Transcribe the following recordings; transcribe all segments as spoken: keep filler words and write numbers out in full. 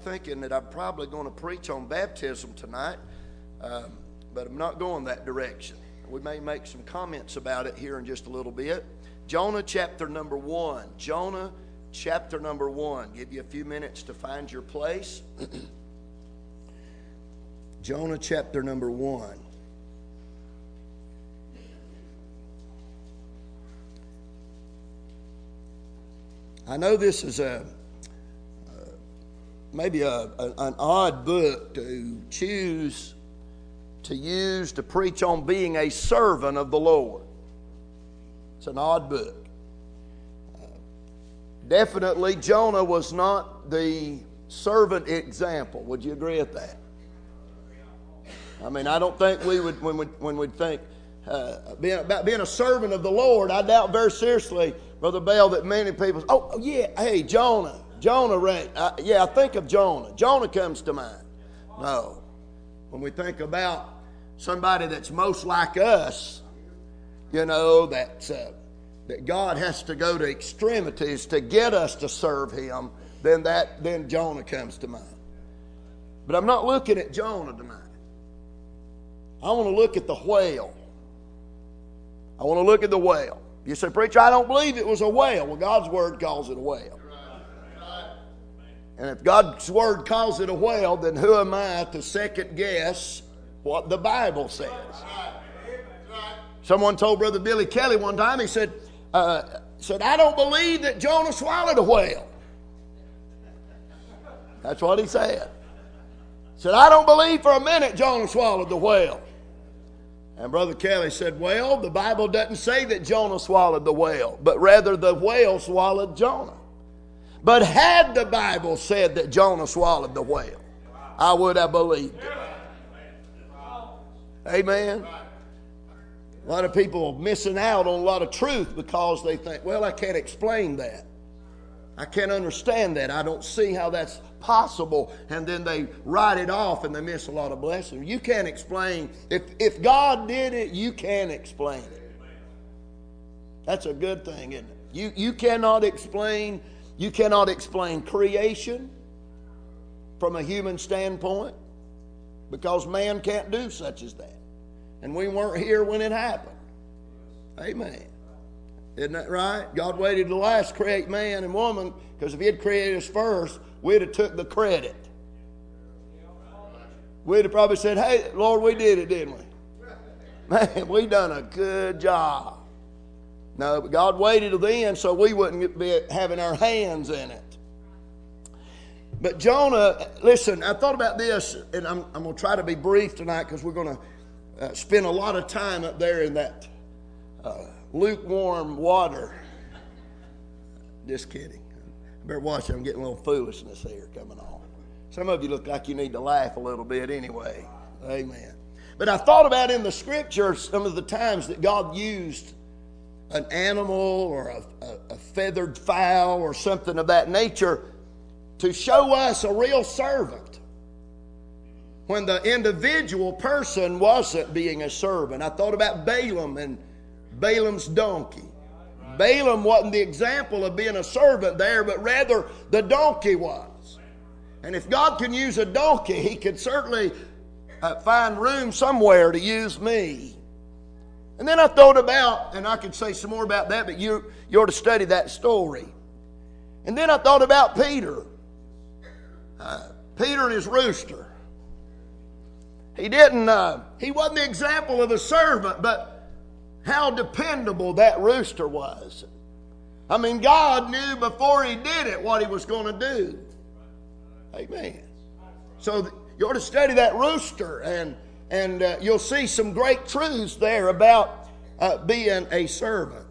thinking that I'm probably going to preach on baptism tonight, um, but I'm not going that direction. We may make some comments about it here in just a little bit. Jonah chapter number one. Jonah chapter number one. Give you a few minutes to find your place. Jonah chapter number one. I know this is a uh, maybe a, a, an odd book to choose to use to preach on being a servant of the Lord. It's an odd book. Uh, definitely, Jonah was not the servant example. Would you agree with that? I mean, I don't think we would when we when we think uh, being, about being a servant of the Lord. I doubt very seriously, Brother Bell, that many people. Oh, oh yeah, hey Jonah, Jonah, right? Uh, yeah, I think of Jonah. Jonah comes to mind. No, when we think about somebody that's most like us, you know, that uh, that God has to go to extremities to get us to serve Him, then that then Jonah comes to mind. But I'm not looking at Jonah tonight. I want to look at the whale. I want to look at the whale. You say, preacher, I don't believe it was a whale. Well, God's Word calls it a whale. And if God's Word calls it a whale, then who am I to second guess what the Bible says? Someone told Brother Billy Kelly one time, he said, uh, said, I don't believe that Jonah swallowed a whale. That's what he said. Said, I don't believe for a minute Jonah swallowed the whale. And Brother Kelly said, well, the Bible doesn't say that Jonah swallowed the whale, but rather the whale swallowed Jonah. But had the Bible said that Jonah swallowed the whale, I would have believed it. Amen. A lot of people are missing out on a lot of truth because they think, well, I can't explain that. I can't understand that. I don't see how that's possible. And then they write it off and they miss a lot of blessings. You can't explain. If, if God did it, you can explain it. That's a good thing, isn't it? You, you cannot explain, you cannot explain creation from a human standpoint because man can't do such as that. And we weren't here when it happened. Amen. Isn't that right? God waited till last to create man and woman, because if He had created us first, we'd have took the credit. We'd have probably said, hey, Lord, we did it, didn't we? Man, we done a good job. No, but God waited till then so we wouldn't be having our hands in it. But Jonah, listen, I thought about this, and I'm, I'm going to try to be brief tonight because we're going to uh, spend a lot of time up there in that uh, lukewarm water. Just kidding. I better watch it. I'm getting a little foolishness here coming on. Some of you look like you need to laugh a little bit anyway. Amen. But I thought about in the Scripture some of the times that God used an animal or a, a, a feathered fowl or something of that nature to show us a real servant when the individual person wasn't being a servant. I thought about Balaam and Balaam's donkey. Balaam wasn't the example of being a servant there, but rather the donkey was. And if God can use a donkey, He could certainly uh, find room somewhere to use me. And then I thought about, and I could say some more about that, but you, you ought to study that story. And then I thought about Peter. Uh, Peter and his rooster. He didn't, uh, he wasn't the example of a servant, but how dependable that rooster was. I mean, God knew before He did it what He was going to do. Amen. So you ought to study that rooster, and and uh, you'll see some great truths there about uh, being a servant.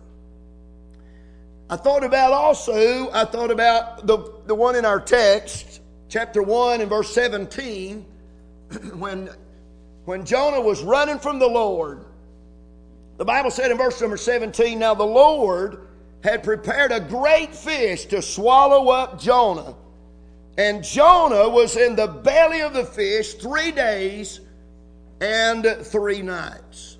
I thought about also, I thought about the, the one in our text, chapter one and verse seventeen, when, when Jonah was running from the Lord. The Bible said in verse number seventeen, now the Lord had prepared a great fish to swallow up Jonah. And Jonah was in the belly of the fish three days and three nights.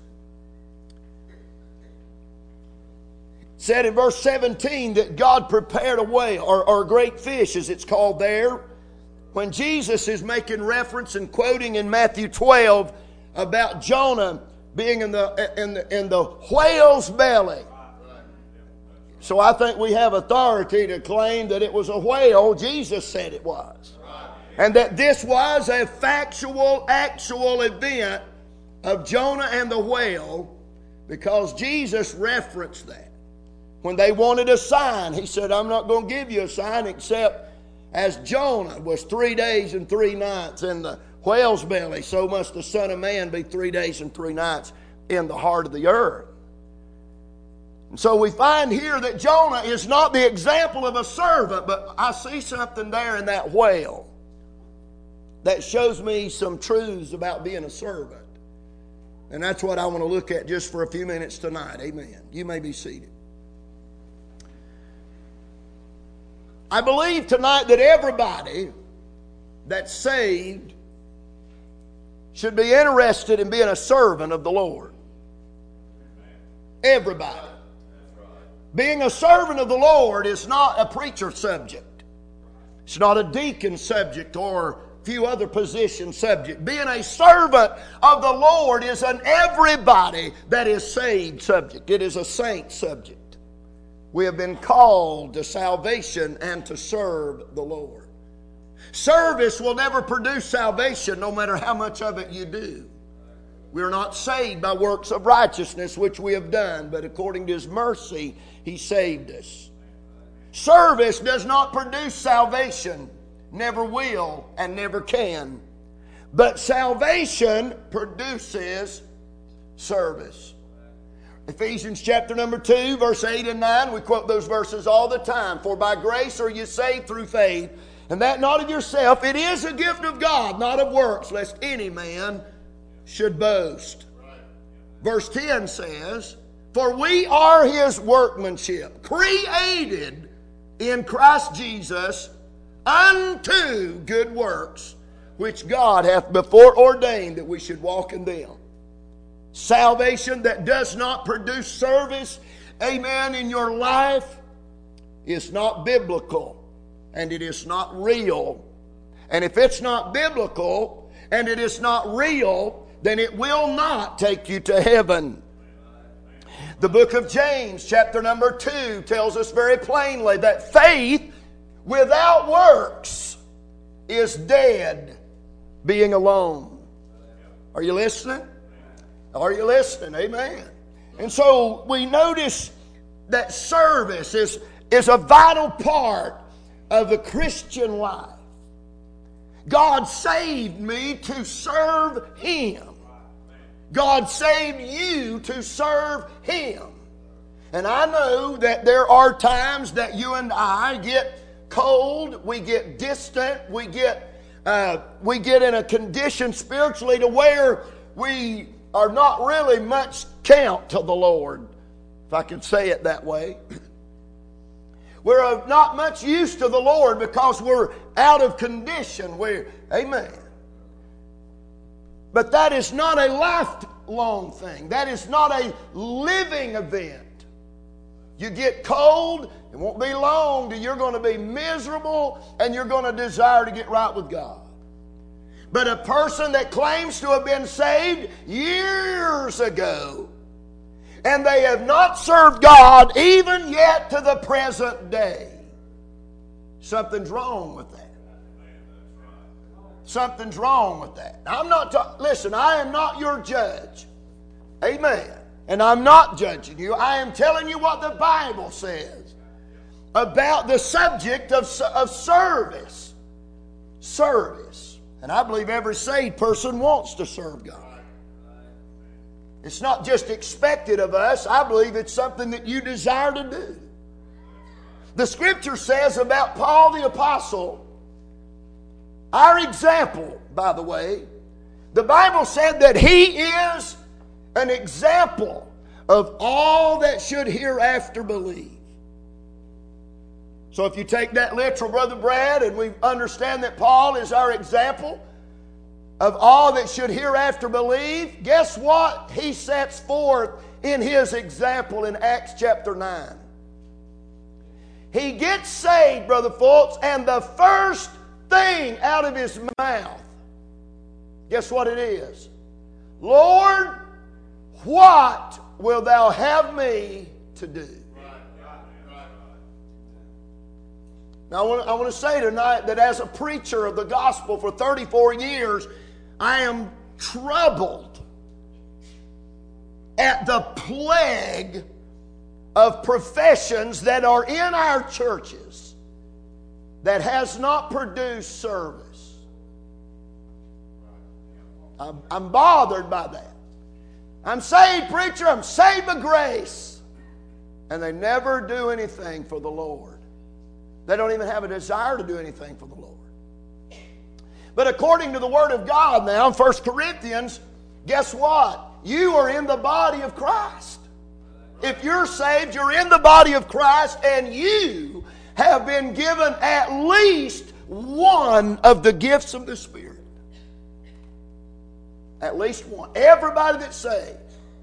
It said in verse seventeen that God prepared a whale, or, or a great fish as it's called there. when Jesus is making reference and quoting in Matthew twelve about Jonah being in the, in the, in the whale's belly. So I think we have authority to claim that it was a whale. Jesus said it was. And that this was a factual, actual event of Jonah and the whale, because Jesus referenced that. When they wanted a sign, he said, I'm not going to give you a sign except as Jonah was three days and three nights in the whale's belly, so must the Son of Man be three days and three nights in the heart of the earth. And so we find here that Jonah is not the example of a servant, but I see something there in that whale that shows me some truths about being a servant. And that's what I want to look at just for a few minutes tonight. Amen. You may be seated. I believe tonight that everybody that's saved should be interested in being a servant of the Lord. Everybody. Being a servant of the Lord is not a preacher subject. It's not a deacon subject or few other position subject. Being a servant of the Lord is an everybody that is saved subject. It is a saint subject. We have been called to salvation and to serve the Lord. Service will never produce salvation, no matter how much of it you do. We are not saved by works of righteousness which we have done, but according to His mercy He saved us. Service does not produce salvation. Never will and never can. But salvation produces service. Ephesians chapter number two, verse eight and nine. We quote those verses all the time. For by grace are you saved through faith, and that not of yourself. It is a gift of God, not of works, lest any man should boast. Verse ten says, for we are His workmanship, created in Christ Jesus unto good works, which God hath before ordained that we should walk in them. Salvation that does not produce service, amen, in your life is not biblical, and it is not real. And if it's not biblical and it is not real, then it will not take you to heaven. The book of James, chapter number two, tells us very plainly that faith without works is dead, being alone. Are you listening? Are you listening? Amen. And so we notice that service is, is a vital part of the Christian life. God saved me to serve Him. God saved you to serve Him. And I know that there are times that you and I get cold, we get distant, we get uh, we get in a condition spiritually to where we are not really much count to the Lord, if I could say it that way. We're not much use to the Lord because we're out of condition. We're, amen. But that is not a lifelong thing. That is not a living event. You get cold, it won't be long till you're going to be miserable and you're going to desire to get right with God. But a person that claims to have been saved years ago, and they have not served God even yet to the present day, something's wrong with that. Something's wrong with that. Now, I'm not ta- listen, I am not your judge. Amen. And I'm not judging you. I am telling you what the Bible says about the subject of, of service. Service. And I believe every saved person wants to serve God. It's not just expected of us. I believe it's something that you desire to do. The Scripture says about Paul the Apostle, our example, by the way, the Bible said that he is an example of all that should hereafter believe. So if you take that literal, Brother Brad, and we understand that Paul is our example of all that should hereafter believe, guess what he sets forth in his example in Acts chapter nine? He gets saved, Brother Fultz, and the first thing out of his mouth, guess what it is? Lord, what will thou have me to do? Now, I want, I want to say tonight that as a preacher of the gospel for thirty-four years, I am troubled at the plague of professions that are in our churches that has not produced service. I'm, I'm bothered by that. I'm saved, preacher. I'm saved by grace. And they never do anything for the Lord. They don't even have a desire to do anything for the Lord. But according to the Word of God now, in First Corinthians, guess what? You are in the body of Christ. If you're saved, you're in the body of Christ, and you have been given at least one of the gifts of the Spirit. At least one. Everybody that's saved.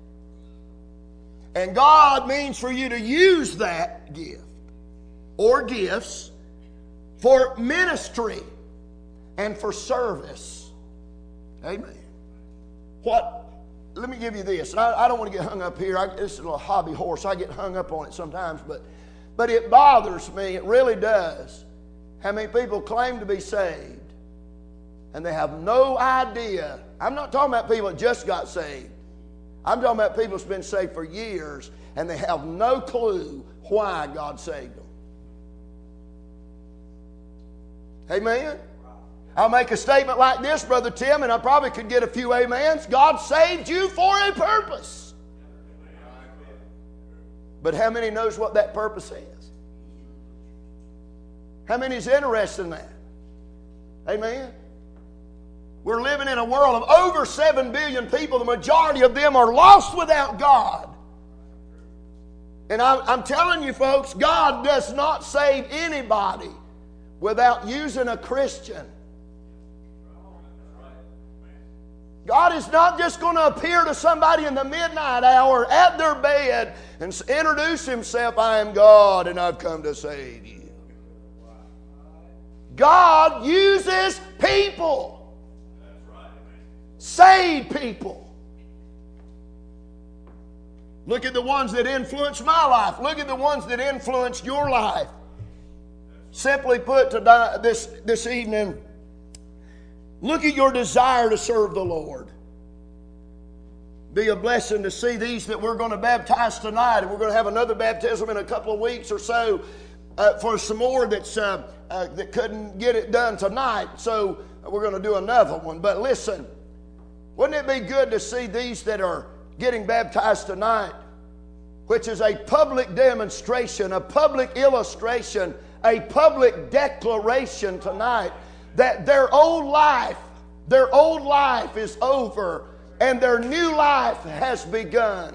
And God means for you to use that gift or gifts for ministry and for service. Amen. What? Let me give you this. I, I don't want to get hung up here. I, this is a little hobby horse. I get hung up on it sometimes, but but it bothers me. It really does. How many people claim to be saved and they have no idea? I'm not talking about people that just got saved. I'm talking about people that's been saved for years and they have no clue why God saved them. Amen? I'll make a statement like this, Brother Tim, and I probably could get a few amens. God saved you for a purpose. But how many knows what that purpose is? How many is interested in that? Amen? We're living in a world of over seven billion people. The majority of them are lost without God. And I'm, I'm telling you folks, God does not save anybody without using a Christian. God is not just going to appear to somebody in the midnight hour at their bed and introduce Himself, I am God and I've come to save you. God uses people. Save people. Look at the ones that influenced my life. Look at the ones that influenced your life. Simply put, today, this, this evening, look at your desire to serve the Lord. Be a blessing to see these that we're going to baptize tonight. And we're going to have another baptism in a couple of weeks or so uh, for some more that's, uh, uh, that couldn't get it done tonight. So we're going to do another one. But listen, wouldn't it be good to see these that are getting baptized tonight, which is a public demonstration, a public illustration, a public declaration tonight that their old life, their old life is over and their new life has begun.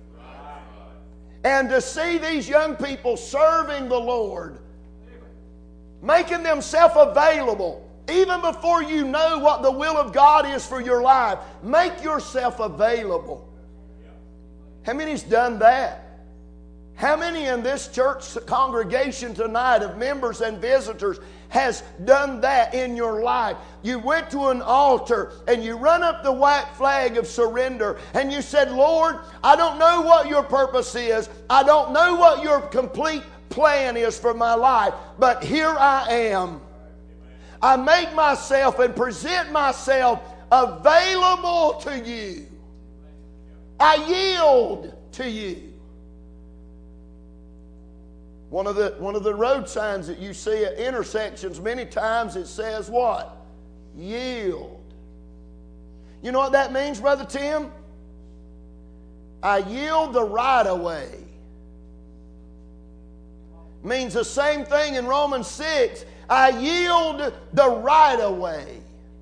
And to see these young people serving the Lord, making themselves available, even before you know what the will of God is for your life, make yourself available. How many's done that? How many in this church congregation tonight of members and visitors has done that in your life? You went to an altar and you run up the white flag of surrender and you said, Lord, I don't know what your purpose is. I don't know what your complete plan is for my life, but here I am. I make myself and present myself available to you. I yield to you. One of the one of the road signs that you see at intersections, many times it says what? Yield. You know what that means, Brother Tim? I yield the right of way. Means the same thing in Romans six. I yield the right of way.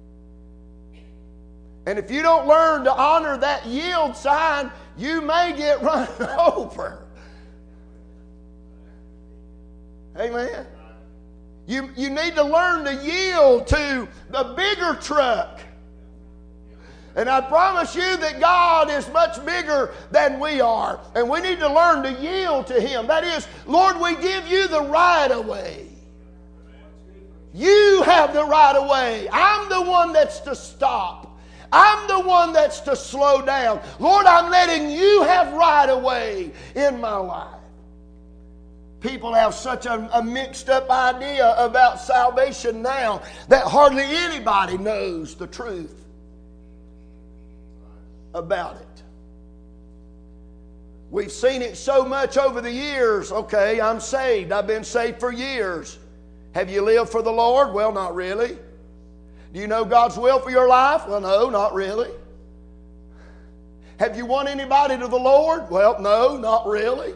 And if you don't learn to honor that yield sign, you may get run over. Amen. You, you need to learn to yield to the bigger truck. And I promise you that God is much bigger than we are. And we need to learn to yield to Him. That is, Lord, we give you the right of way. You have the right of way. I'm the one that's to stop. I'm the one that's to slow down. Lord, I'm letting you have right of way in my life. People have such a, a mixed up idea about salvation now that hardly anybody knows the truth about it. We've seen it so much over the years. Okay, I'm saved. I've been saved for years. Have you lived for the Lord? Well, not really. Do you know God's will for your life? Well, no, not really. Have you won anybody to the Lord? Well, no, not really.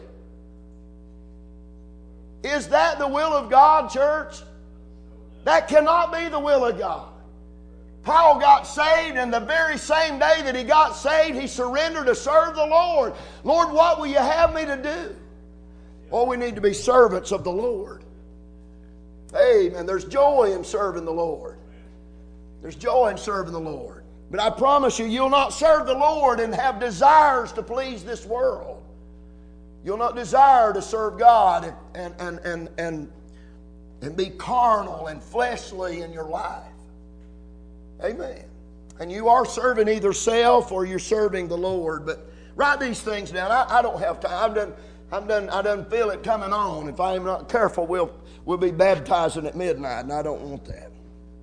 Is that the will of God, church? That cannot be the will of God. Paul got saved, and the very same day that he got saved, he surrendered to serve the Lord. Lord, what will you have me to do? Well, we need to be servants of the Lord. Amen. There's joy in serving the Lord. There's joy in serving the Lord. But I promise you, you'll not serve the Lord and have desires to please this world. You'll not desire to serve God and, and, and, and, and be carnal and fleshly in your life. Amen. And you are serving either self or you're serving the Lord. But write these things down. I, I don't have time. I've done, I've done, I done feel it coming on. If I am not careful, we'll, we'll be baptizing at midnight, and I don't want that.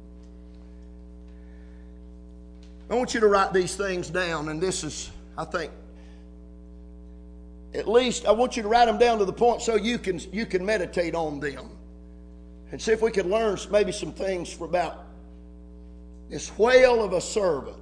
I want you to write these things down, and this is, I think, at least I want you to write them down to the point so you can you can meditate on them and see if we can learn maybe some things for about this whale of a servant.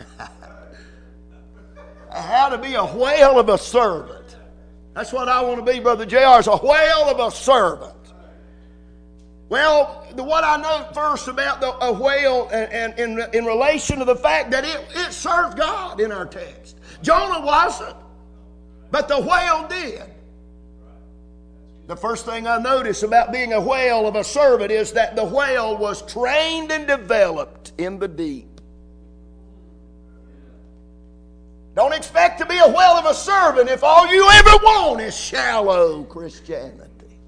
How to be a whale of a servant. That's what I want to be, Brother J R, is a whale of a servant. Well, the, what I know first about the, a whale and, and in, in relation to the fact that it, it served God in our text. Jonah wasn't, but the whale did. The first thing I notice about being a whale of a servant is that the whale was trained and developed in the deep. Don't expect to be a whale of a servant if all you ever want is shallow Christianity.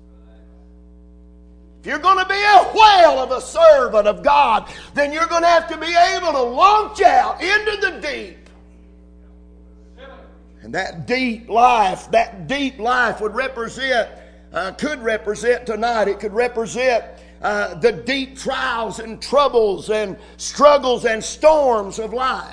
If you're going to be a whale of a servant of God, then you're going to have to be able to launch out into the deep. And that deep life, that deep life would represent, uh, could represent tonight, it could represent uh, the deep trials and troubles and struggles and storms of life.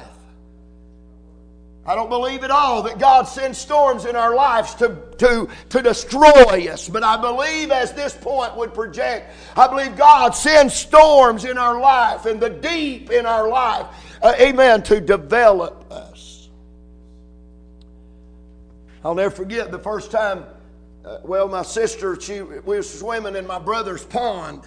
I don't believe at all that God sends storms in our lives to, to, to destroy us. But I believe, as this point would project, I believe God sends storms in our life and the deep in our life, uh, amen, to develop us. I'll never forget the first time, uh, well, my sister, she, we were swimming in my brother's pond.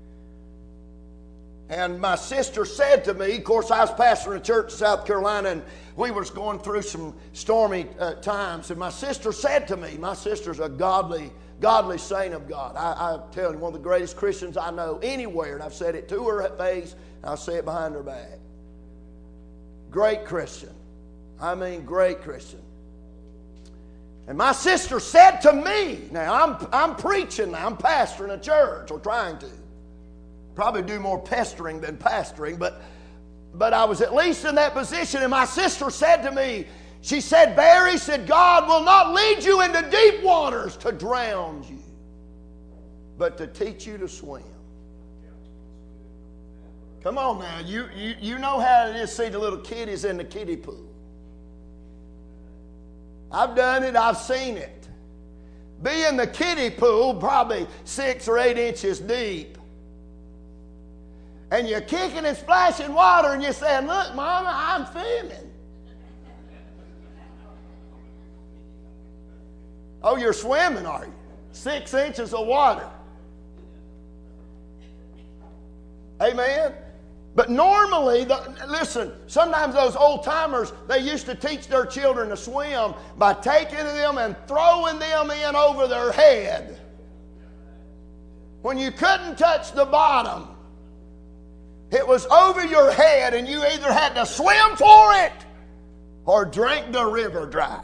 And my sister said to me, of course, I was pastoring a church in South Carolina, and we were going through some stormy uh, times. And my sister said to me, my sister's a godly, godly saint of God. I, I tell you, one of the greatest Christians I know anywhere. And I've said it to her face, and I'll say it behind her back. Great Christian. I mean, great Christian. And my sister said to me, now I'm, I'm preaching now, I'm pastoring a church, or trying to. Probably do more pestering than pastoring, but but I was at least in that position. And my sister said to me, she said, Barry, said, God will not lead you into deep waters to drown you, but to teach you to swim. Come on now, you, you, you know how it is to see the little kiddies in the kiddie pool. I've done it, I've seen it. Be in the kiddie pool, probably six or eight inches deep. And you're kicking and splashing water and you're saying, look, Mama, I'm swimming. Oh, you're swimming, are you? Six inches of water. Amen? But normally, the, listen, sometimes those old timers, they used to teach their children to swim by taking them and throwing them in over their head. When you couldn't touch the bottom, it was over your head, and you either had to swim for it or drink the river dry.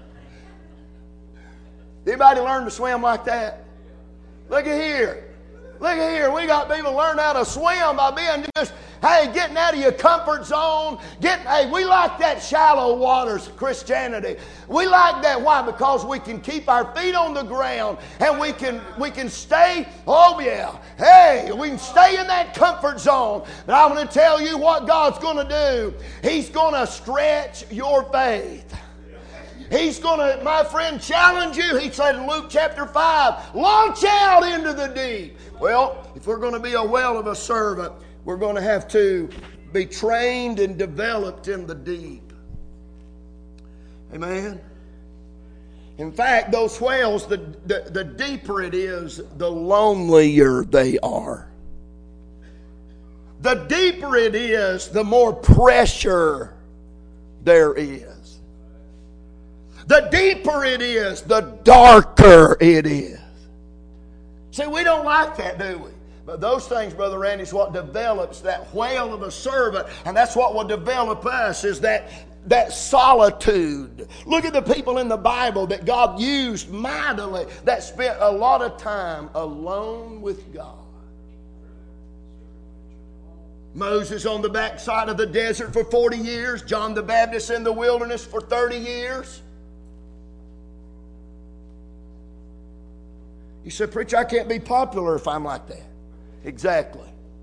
Anybody learn to swim like that? Look at here. Look here, we got people learn how to swim by being just, hey, getting out of your comfort zone. Getting, hey, we like that shallow waters Christianity. We like that. Why? Because we can keep our feet on the ground and we can we can stay, oh yeah, hey, we can stay in that comfort zone. But I'm going to tell you what God's going to do. He's going to stretch your faith. He's going to, my friend, challenge you. He said in Luke chapter five, launch out into the deep. Well, if we're going to be a well of a servant, we're going to have to be trained and developed in the deep. Amen. In fact, those whales, the, the, the deeper it is, the lonelier they are. The deeper it is, the more pressure there is. The deeper it is, the darker it is. See, we don't like that, do we? But those things, Brother Randy, is what develops that whale of a servant. And that's what will develop us, is that, that solitude. Look at the people in the Bible that God used mightily, that spent a lot of time alone with God. Moses on the backside of the desert for forty years. John the Baptist in the wilderness for thirty years. You said, preacher, I can't be popular if I'm like that. Exactly.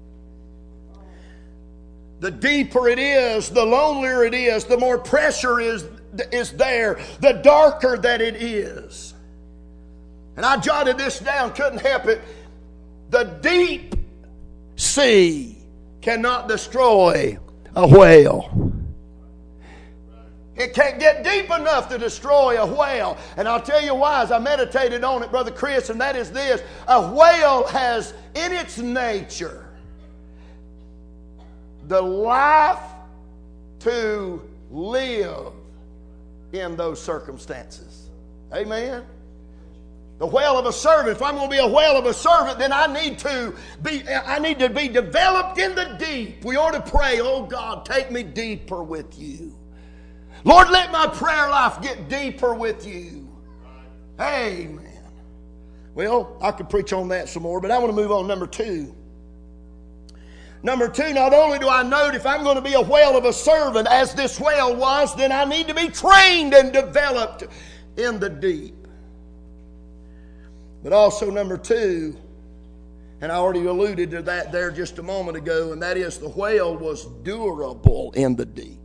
The deeper it is, the lonelier it is, the more pressure is, is there, the darker that it is. And I jotted this down, couldn't help it. The deep sea cannot destroy a whale. It can't get deep enough to destroy a whale. And I'll tell you why, as I meditated on it, Brother Chris, and that is this. A whale has in its nature the life to live in those circumstances. Amen? The whale of a servant. If I'm going to be a whale of a servant, then I need to be, I need to be developed in the deep. We ought to pray, oh God, take me deeper with you. Lord, let my prayer life get deeper with you. Amen. Well, I could preach on that some more, but I want to move on. Number two. Number two, not only do I note if I'm going to be a whale of a servant, as this whale was, then I need to be trained and developed in the deep. But also number two, and I already alluded to that there just a moment ago, and that is the whale was durable in the deep.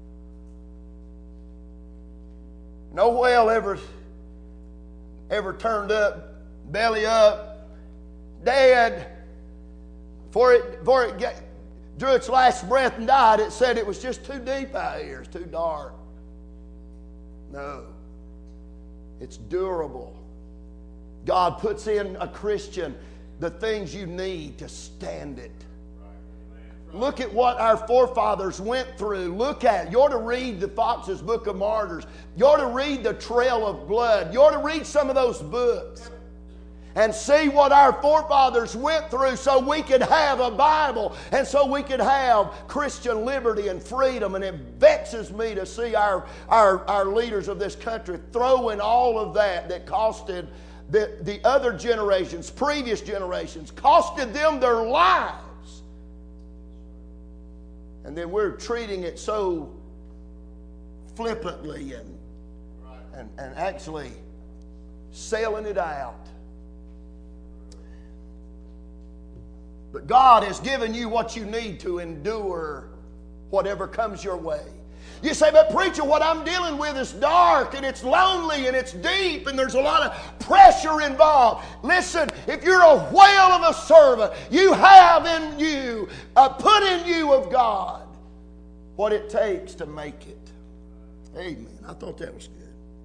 No whale ever, ever turned up, belly up, dead. Before it, before it get, drew its last breath and died, it said it was just too deep out here. It's too dark. No. It's durable. God puts in a Christian the things you need to stand it. Look at what our forefathers went through. Look at it. You ought to read the Fox's Book of Martyrs. You ought to read the Trail of Blood. You ought to read some of those books and see what our forefathers went through so we could have a Bible and so we could have Christian liberty and freedom. And it vexes me to see our, our, our leaders of this country throwing all of that that costed the, the other generations, previous generations, costed them their lives. And then we're treating it so flippantly and, and, and actually selling it out. But God has given you what you need to endure whatever comes your way. You say, but preacher, what I'm dealing with is dark and it's lonely and it's deep and there's a lot of pressure involved. Listen, if you're a whale of a servant, you have in you, uh, put in you of God, what it takes to make it. Amen. I thought that was good.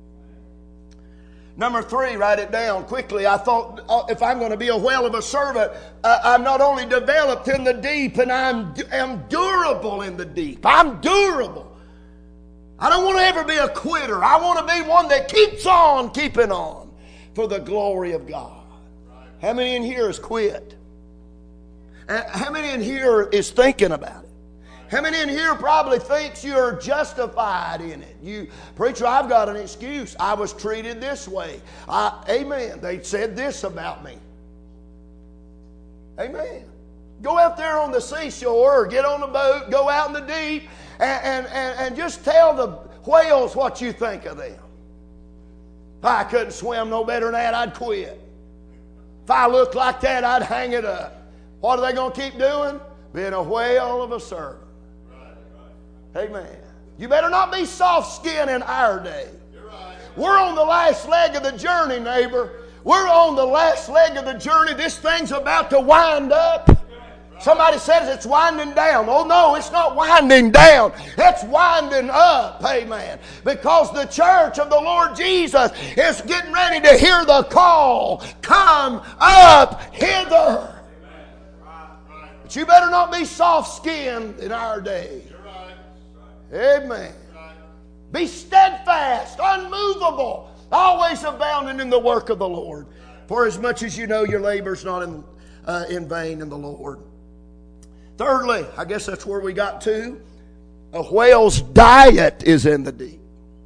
Number three, write it down quickly. I thought uh, if I'm going to be a whale of a servant, uh, I'm not only developed in the deep and I'm, I'm durable in the deep. I'm durable. I don't want to ever be a quitter. I want to be one that keeps on keeping on for the glory of God. How many in here has quit? How many in here is thinking about it? How many in here probably thinks you're justified in it? You, preacher, I've got an excuse. I was treated this way. I, amen. They said this about me. Amen. Go out there on the seashore or get on a boat, go out in the deep, and, and, and, and just tell the whales what you think of them. If I couldn't swim no better than that, I'd quit. If I looked like that, I'd hang it up. What are they going to keep doing? Being a whale of a servant. Amen. You better not be soft-skinned in our day. We're on the last leg of the journey, neighbor. We're on the last leg of the journey. This thing's about to wind up. Somebody says it's winding down. Oh, no, it's not winding down. It's winding up. Amen. Because the church of the Lord Jesus is getting ready to hear the call. Come up hither. But you better not be soft-skinned in our day. Amen. Be steadfast, unmovable, always abounding in the work of the Lord. For as much as you know your labor's not in, uh, in vain in the Lord. Thirdly, I guess that's where we got to. A whale's diet is in the deep.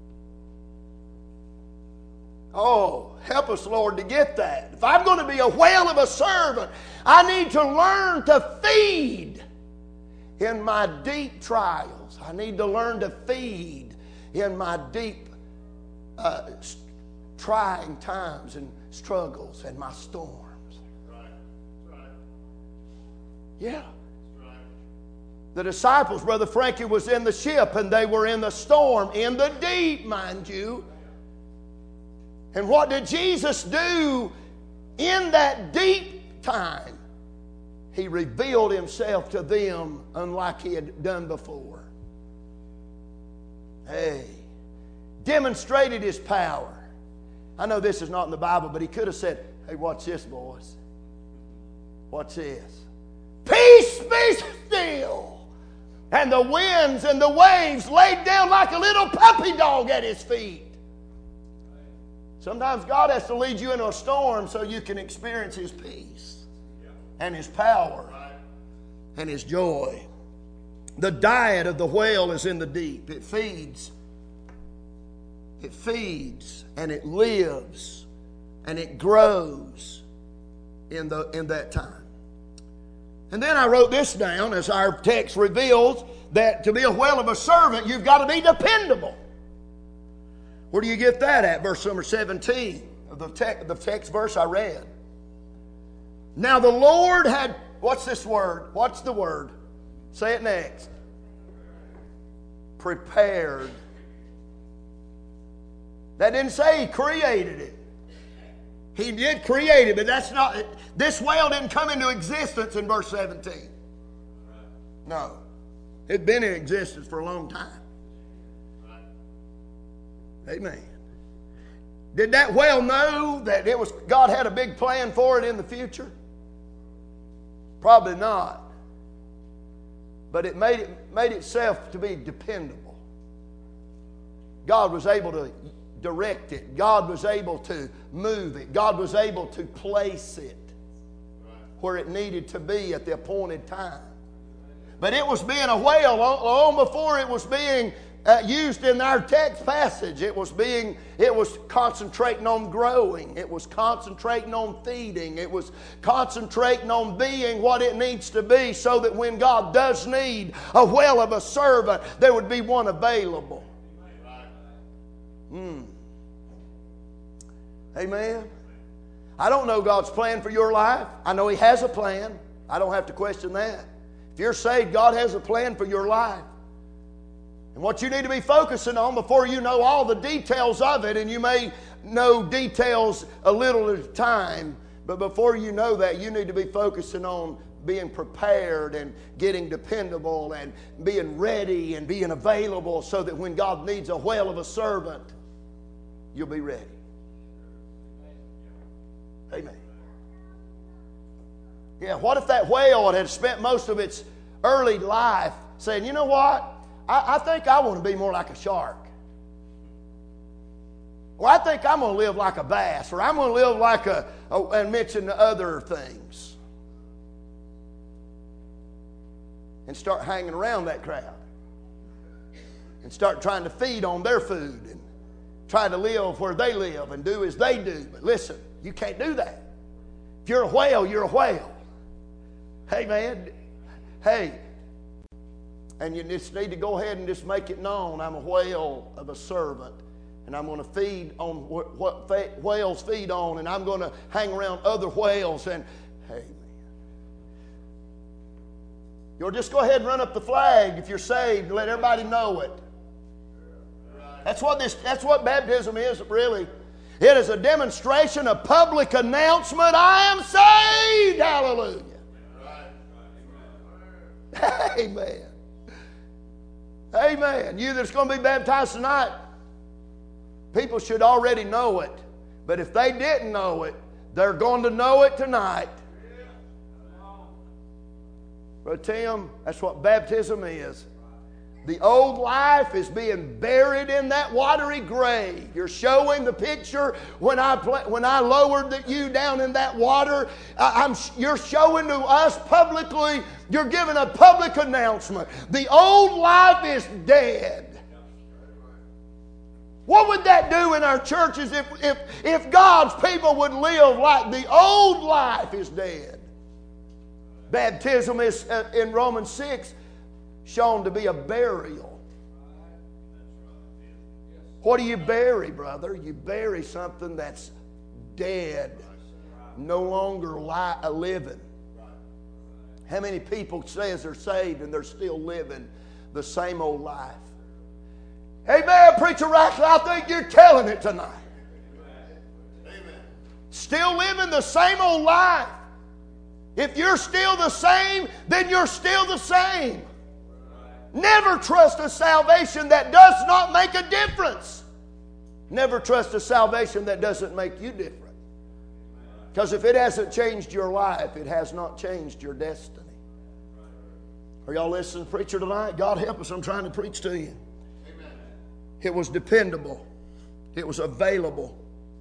Oh, help us, Lord, to get that. If I'm going to be a whale of a servant, I need to learn to feed in my deep trials. I need to learn to feed in my deep uh, trying times and struggles and my storms. Right. Right. Yeah. Right. The disciples, Brother Frankie, was in the ship and they were in the storm, in the deep, mind you. And what did Jesus do in that deep time? He revealed himself to them unlike he had done before. Hey, demonstrated his power. I know this is not in the Bible, but he could have said, hey, watch this, boys. Watch this. Peace be still. And the winds and the waves laid down like a little puppy dog at his feet. Sometimes God has to lead you into a storm so you can experience his peace and his power and his joy. The diet of the whale is in the deep. It feeds. It feeds and it lives and it grows in, the, in that time. And then I wrote this down as our text reveals that to be a whale of a servant, you've got to be dependable. Where do you get that at? Verse number seventeen of the, te- the text verse I read. Now the Lord had, what's this word? What's the word? Say it next. Prepared. That didn't say he created it. He did create it, but that's not, this whale didn't come into existence in verse seventeen. No. It'd been in existence for a long time. Amen. Did that whale know that it was God had a big plan for it in the future? Probably not. But it made it made itself to be dependable. God was able to direct it. God was able to move it. God was able to place it where it needed to be at the appointed time. But it was being a whale long before it was being Uh, used in our text passage. It was being, it was concentrating on growing. It was concentrating on feeding. It was concentrating on being what it needs to be so that when God does need a whale of a servant, there would be one available. Mm. Amen. I don't know God's plan for your life. I know He has a plan. I don't have to question that. If you're saved, God has a plan for your life. And what you need to be focusing on before you know all the details of it, and you may know details a little at a time, but before you know that, you need to be focusing on being prepared and getting dependable and being ready and being available so that when God needs a whale of a servant, you'll be ready. Amen. Yeah, what if that whale had spent most of its early life saying, you know what? I, I think I want to be more like a shark. Or I think I'm going to live like a bass. Or I'm going to live like a, a and mention the other things. And start hanging around that crowd. And start trying to feed on their food. And try to live where they live and do as they do. But listen, you can't do that. If you're a whale, you're a whale. Hey, man. Hey. And you just need to go ahead and just make it known. I'm a whale of a servant. And I'm going to feed on what, what whales feed on. And I'm going to hang around other whales. And, hey, man. You'll just go ahead and run up the flag if you're saved and let everybody know it. That's what this, that's what baptism is, really. It is a demonstration, a public announcement. I am saved. Hallelujah. Amen. Amen. You that's going to be baptized tonight, people should already know it. But if they didn't know it, they're going to know it tonight. Brother Tim, that's what baptism is. The old life is being buried in that watery grave. You're showing the picture when I play, when I lowered the, you down in that water. I'm, you're showing to us publicly. You're giving a public announcement. The old life is dead. What would that do in our churches if, if, if God's people would live like the old life is dead? Baptism is, uh, in Romans six, shown to be a burial. What do you bury, brother? You bury something that's dead, no longer li- a living. How many people says they're saved and they're still living the same old life? Amen, Preacher Ratcliffe, I think you're telling it tonight. Amen. Still living the same old life. If you're still the same, then you're still the same. Never trust a salvation that does not make a difference. Never trust a salvation that doesn't make you different. Because if it hasn't changed your life, it has not changed your destiny. Are y'all listening, preacher, tonight? God help us, I'm trying to preach to you. Amen. It was dependable. It was available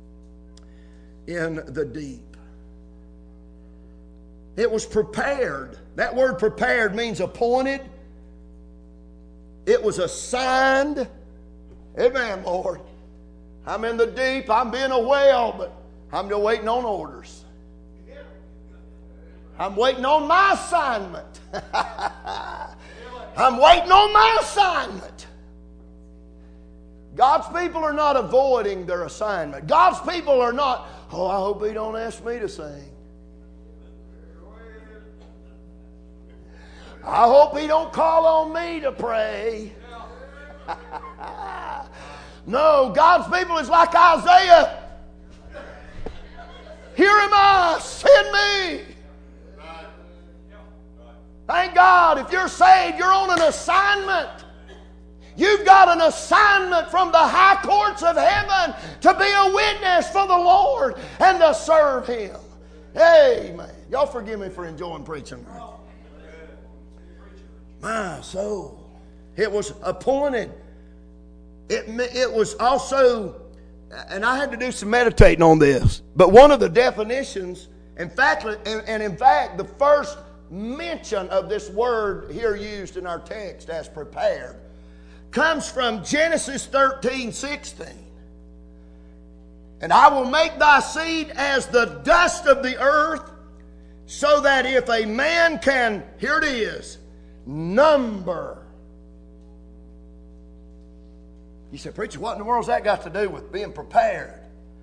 in the deep. It was prepared. That word prepared means appointed. It was assigned. Amen, Lord. I'm in the deep. I'm being a whale, but I'm still waiting on orders. I'm waiting on my assignment. I'm waiting on my assignment. God's people are not avoiding their assignment. God's people are not, oh, I hope He don't ask me to sing. I hope He don't call on me to pray. No, God's people is like Isaiah. Here am I, send me. Thank God, if you're saved, you're on an assignment. You've got an assignment from the high courts of heaven to be a witness for the Lord and to serve Him. Amen. Y'all forgive me for enjoying preaching. My soul. It was appointed. It, it was also, and I had to do some meditating on this, but one of the definitions, in fact, and, and in fact, the first mention of this word here used in our text as prepared comes from Genesis thirteen sixteen. And I will make thy seed as the dust of the earth, so that if a man can, here it is, number. You say, preacher, what in the world's that got to do with being prepared?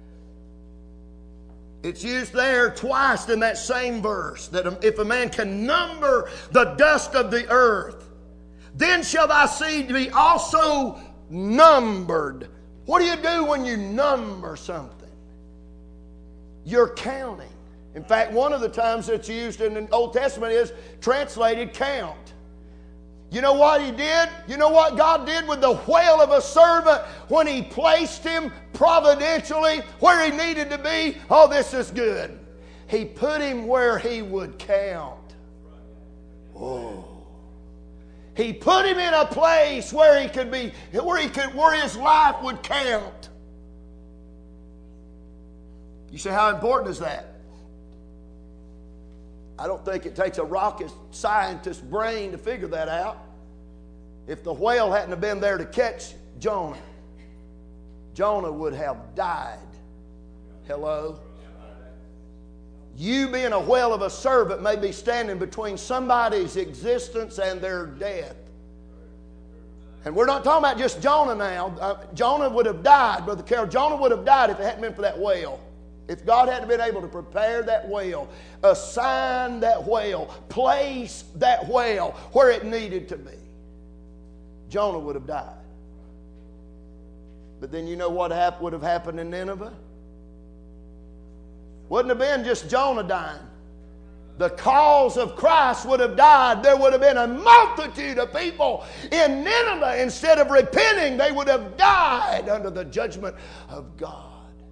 It's used there twice in that same verse, that if a man can number the dust of the earth, then shall thy seed be also numbered. What do you do when you number something? You're counting. In fact, one of the times that's used in the Old Testament is translated count. You know what He did? You know what God did with the whale of a servant when He placed him providentially where he needed to be? Oh, this is good. He put him where he would count. Oh. He put him in a place where he could be, where he could, where his life would count. You say, how important is that? I don't think it takes a rocket scientist's brain to figure that out. If the whale hadn't have been there to catch Jonah, Jonah would have died. Hello? You being a whale of a servant may be standing between somebody's existence and their death. And we're not talking about just Jonah now. Uh, Jonah would have died, Brother Carroll. Jonah would have died if it hadn't been for that whale. If God hadn't been able to prepare that whale, assign that whale, place that whale where it needed to be, Jonah would have died. But then you know what hap- would have happened in Nineveh? Wouldn't have been just Jonah dying. The cause of Christ would have died. There would have been a multitude of people in Nineveh. Instead of repenting, they would have died under the judgment of God.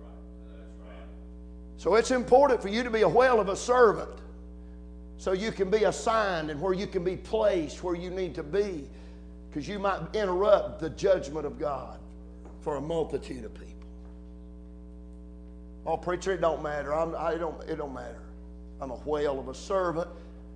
So it's important for you to be a whale of a servant so you can be assigned and where you can be placed where you need to be, because you might interrupt the judgment of God for a multitude of people. Oh, preacher, it don't matter. I'm, I don't, it don't matter. I'm a whale of a servant.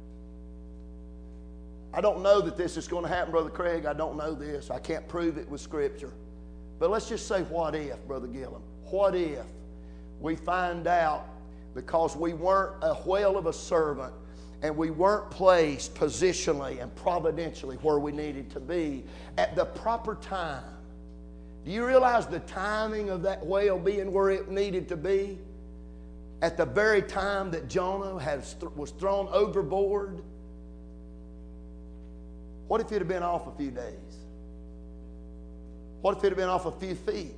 I don't know that this is going to happen, Brother Craig. I don't know this. I can't prove it with Scripture. But let's just say, what if, Brother Gillum? What if we find out, because we weren't a whale of a servant and we weren't placed positionally and providentially where we needed to be at the proper time? Do you realize the timing of that whale being where it needed to be? At the very time that Jonah has, was thrown overboard? What if it had been off a few days? What if it had been off a few feet?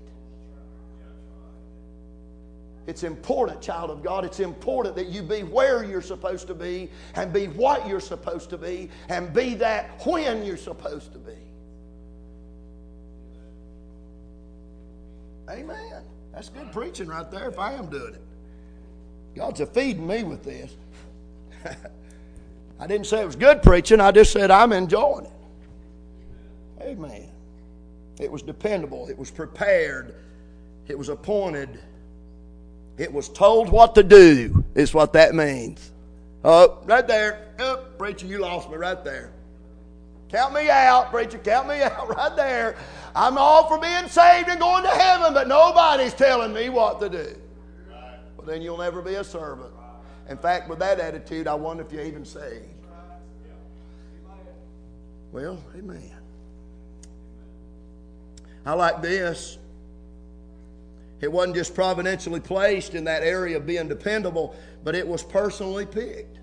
It's important, child of God, it's important that you be where you're supposed to be and be what you're supposed to be and be that when you're supposed to be. Amen. That's good preaching right there if I am doing it. God's a feeding me with this. I didn't say it was good preaching. I just said I'm enjoying it. Amen. It was dependable. It was prepared. It was appointed. It was told what to do, is what that means. Oh, right there. Oh, preacher, you lost me right there. Count me out, preacher. Count me out right there. I'm all for being saved and going to heaven, but nobody's telling me what to do. Well, then you'll never be a servant. In fact, with that attitude, I wonder if you're even saved. Well, amen. I like this. It wasn't just providentially placed in that area of being dependable, but it was personally picked.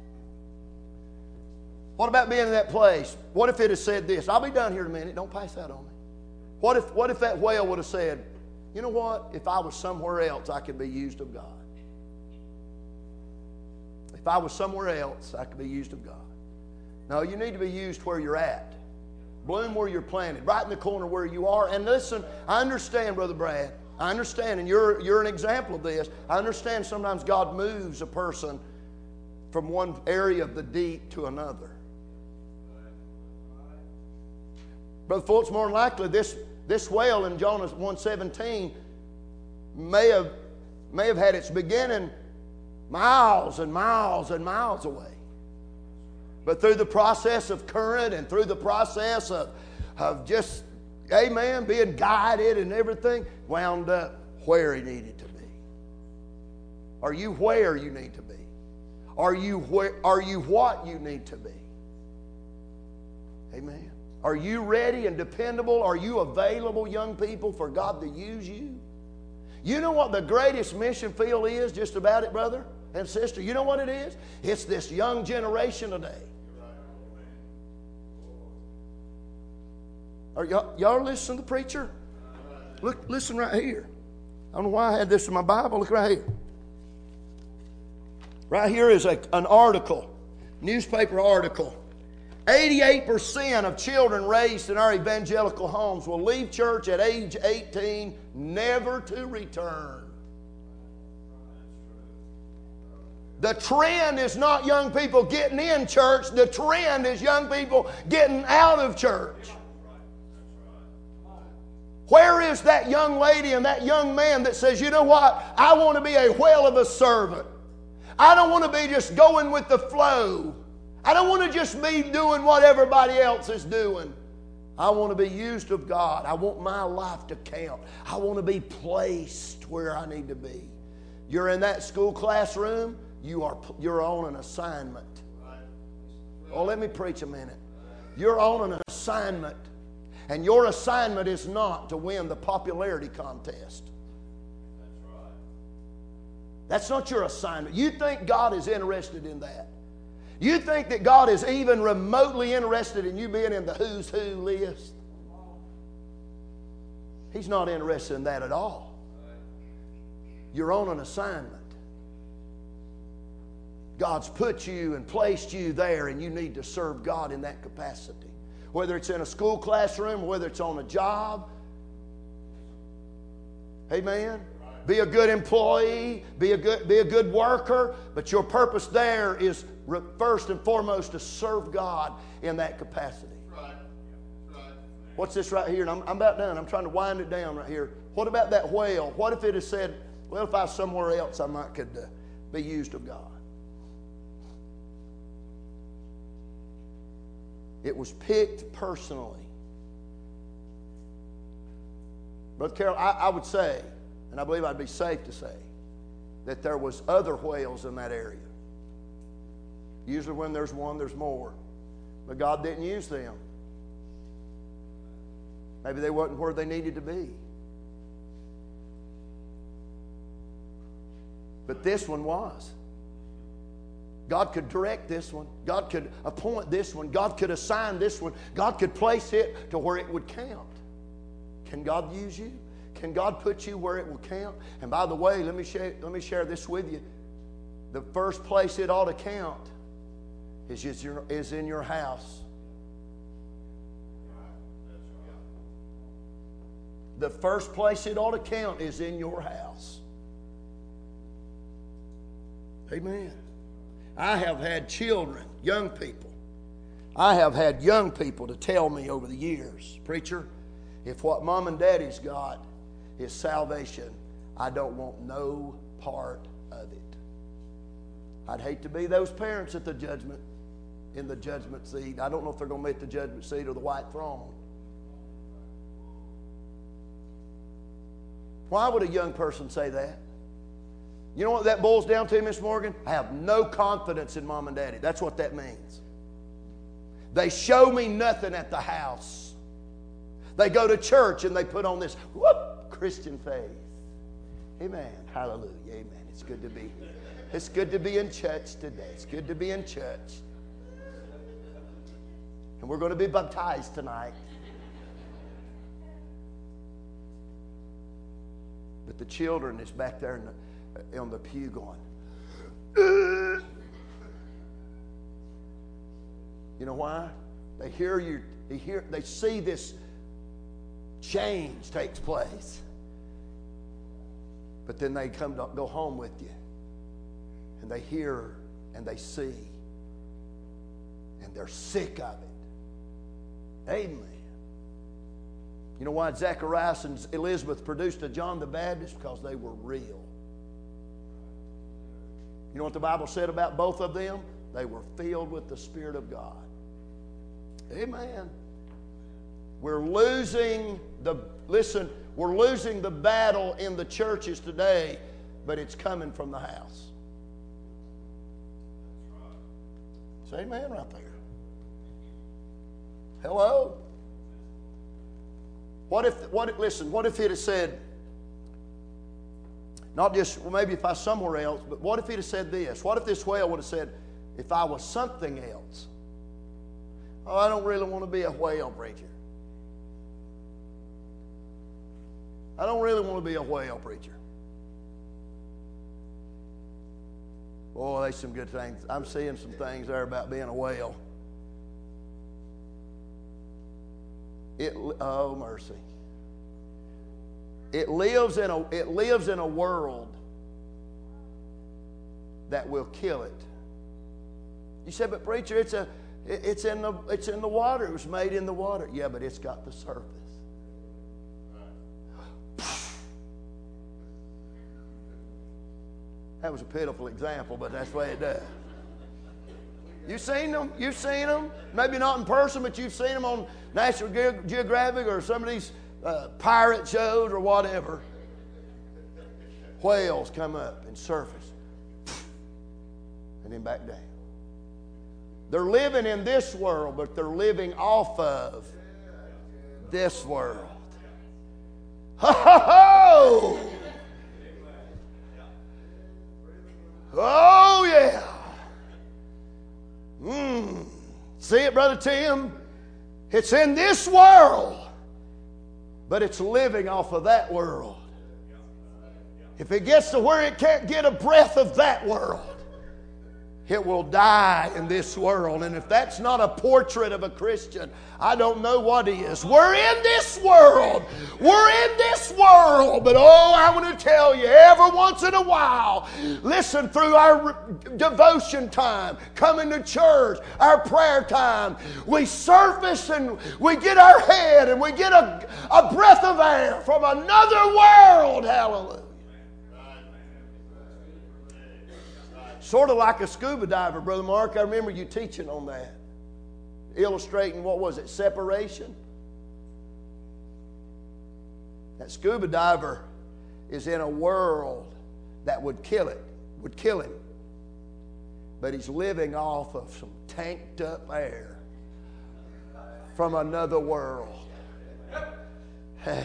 What about being in that place? What if it had said this? I'll be done here in a minute. Don't pass that on me. What if, what if that whale would have said, you know what? If I was somewhere else, I could be used of God. If I was somewhere else, I could be used of God. No, you need to be used where you're at. Bloom where you're planted, right in the corner where you are. And listen, I understand, Brother Brad. I understand, and you're, you're an example of this. I understand sometimes God moves a person from one area of the deep to another. Brother Fultz, more than likely, this, this whale in Jonah one seventeen may have, may have had its beginning miles and miles and miles away. But through the process of current and through the process of, of just, amen, being guided and everything, wound up where he needed to be. Are you where you need to be? Are you where, are you what you need to be? Amen. Are you ready and dependable? Are you available, young people, for God to use you? You know what the greatest mission field is, just about it, brother and sister? You know what it is? It's this young generation today. Are y'all, y'all listening to the preacher? Look, listen right here. I don't know why I had this in my Bible. Look right here. Right here is a, an article, newspaper article. eighty-eight percent of children raised in our evangelical homes will leave church at age eighteen, never to return. The trend is not young people getting in church. The trend is young people getting out of church. Where is that young lady and that young man that says, you know what, I want to be a whale of a servant. I don't want to be just going with the flow. I don't want to just be doing what everybody else is doing. I want to be used of God. I want my life to count. I want to be placed where I need to be. You're in that school classroom. You are, you're on an assignment. Oh, let me preach a minute. You're on an assignment. And your assignment is not to win the popularity contest. That's not your assignment. You think God is interested in that? You think that God is even remotely interested in you being in the who's who list? He's not interested in that at all. You're on an assignment. God's put you and placed you there, and you need to serve God in that capacity. Whether it's in a school classroom, whether it's on a job. Amen. Be a good employee, be a good, be a good worker, but your purpose there is first and foremost to serve God in that capacity. Right. Right. What's this right here? And I'm, I'm about done. I'm trying to wind it down right here. What about that whale? What if it had said, well, if I was somewhere else, I might could uh, be used of God? It was picked personally. Brother Carroll, I, I would say, and I believe I'd be safe to say, that there was other whales in that area. Usually when there's one, there's more. But God didn't use them. Maybe they wasn't where they needed to be. But this one was. God could direct this one. God could appoint this one. God could assign this one. God could place it to where it would count. Can God use you? Can God put you where it will count? And by the way, let me share, let me share this with you. The first place it ought to count is, is, your, is in your house. The first place it ought to count is in your house. Amen. I have had children, young people. I have had young people to tell me over the years, preacher, if what mom and daddy's got is salvation, I don't want no part of it. I'd hate to be those parents at the judgment, in the judgment seat. I don't know if they're going to be at the judgment seat or the white throne. Why would a young person say that? You know what that boils down to, Miss Morgan? I have no confidence in mom and daddy. That's what that means. They show me nothing at the house. They go to church and they put on this whoop, Christian faith. Amen. Hallelujah. Amen. It's good to be. It's good to be in church today. It's good to be in church. And we're going to be baptized tonight. But the children is back there in the on the pew going, uh. You know why? They hear you, they hear, they see this change takes place. But then they come to go home with you. And they hear and they see. And they're sick of it. Amen. You know why Zacharias and Elizabeth produced a John the Baptist? Because they were real. You know what the Bible said about both of them? They were filled with the Spirit of God. Amen. We're losing the, listen, we're losing the battle in the churches today, but it's coming from the house. Say amen right there. Hello? What if, what if, listen, what if it had said, not just, well, maybe if I was somewhere else, but what if he'd have said this? What if this whale would have said, if I was something else? Oh, I don't really want to be a whale preacher. I don't really want to be a whale preacher. Boy, there's some good things. I'm seeing some things there about being a whale. It, oh, mercy. It lives in a, it lives in a world that will kill it. You said, but preacher, it's a, it's in the, it's in the water. It was made in the water. Yeah, but it's got the surface. That was a pitiful example, but that's the way it does. You've seen them. You've seen them. Maybe not in person, but you've seen them on National Ge- Geographic or some of these uh, pirate shows or whatever. Whales come up and surface. and then back down. They're living in this world, but they're living off of this world. Ho, ho, ho! Oh, yeah. Mm. See it, Brother Tim? It's in this world, but it's living off of that world. If it gets to where it can't get a breath of that world, it will die in this world. And if that's not a portrait of a Christian, I don't know what is. We're in this world. We're in this world. But oh, I want to tell you, every once in a while, listen, through our devotion time, coming to church, our prayer time, we surface and we get our head and we get a, a breath of air from another world. Hallelujah. Sort of like a scuba diver, Brother Mark. I remember you teaching on that. Illustrating, what was it, separation? That scuba diver is in a world that would kill it, would kill him. But he's living off of some tanked up air from another world. Hey.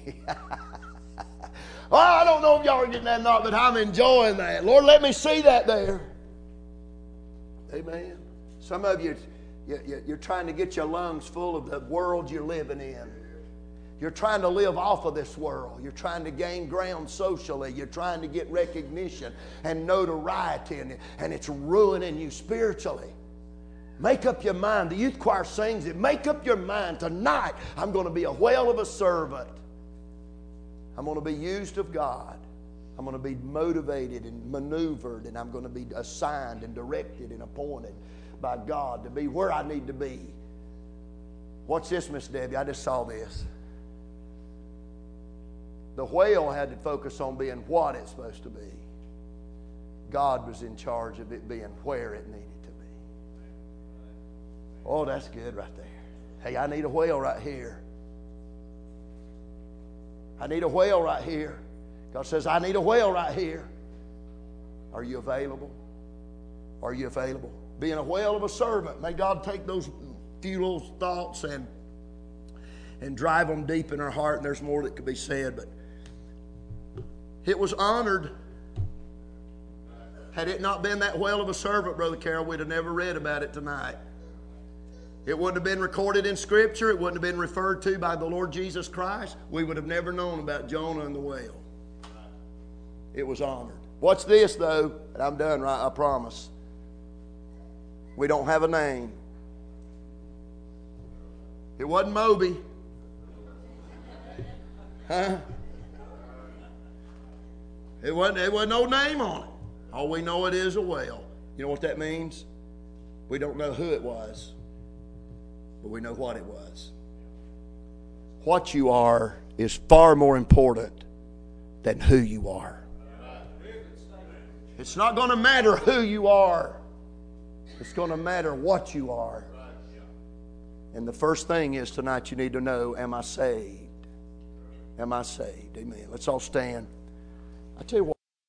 Well, I don't know if y'all are getting that or not, but I'm enjoying that. Lord, let me see that there. Amen. Some of you, you, you're trying to get your lungs full of the world you're living in. You're trying to live off of this world. You're trying to gain ground socially. You're trying to get recognition and notoriety, and, and it's ruining you spiritually. Make up your mind. The youth choir sings it. Make up your mind. Tonight, I'm going to be a whale of a servant. I'm going to be used of God. I'm going to be motivated and maneuvered, and I'm going to be assigned and directed and appointed by God to be where I need to be. What's this, Miss Debbie? I just saw this. The whale had to focus on being what it's supposed to be. God was in charge of it being where it needed to be. Oh, that's good right there. Hey, I need a whale right here. I need a whale right here. God says, I need a whale right here. Are you available? Are you available? Being a whale of a servant. May God take those few little thoughts and, and drive them deep in our heart. And there's more that could be said. But it was honored. Had it not been that whale of a servant, Brother Carroll, we'd have never read about it tonight. It wouldn't have been recorded in Scripture. It wouldn't have been referred to by the Lord Jesus Christ. We would have never known about Jonah and the whale. It was honored. Watch this, though, and I'm done, right? I promise. We don't have a name. It wasn't Moby. Huh? It wasn't, it wasn't no name on it. All we know it is a whale. You know what that means? We don't know who it was. But we know what it was. What you are is far more important than who you are. It's not going to matter who you are. It's going to matter what you are. And the first thing is tonight you need to know, am I saved? Am I saved? Amen. Let's all stand. I tell you what.